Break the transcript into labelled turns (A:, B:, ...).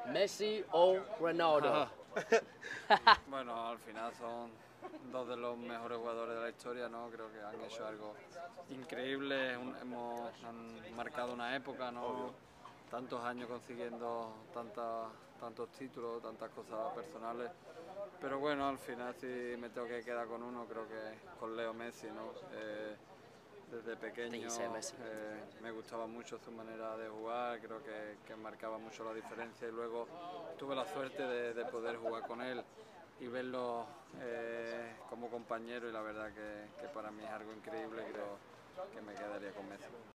A: Messi o Ronaldo.
B: Bueno, al final son dos de los mejores jugadores de la historia, ¿no? Creo que han hecho algo increíble, han marcado una época, ¿no? Tantos años consiguiendo tantos títulos, tantas cosas personales. Pero bueno, al final si me tengo que quedar con uno, creo que con Leo Messi, ¿no? Desde pequeño me gustaba mucho su manera de jugar, creo que marcaba mucho la diferencia y luego tuve la suerte de poder jugar con él y verlo como compañero y la verdad que para mí es algo increíble, creo que me quedaría con Messi.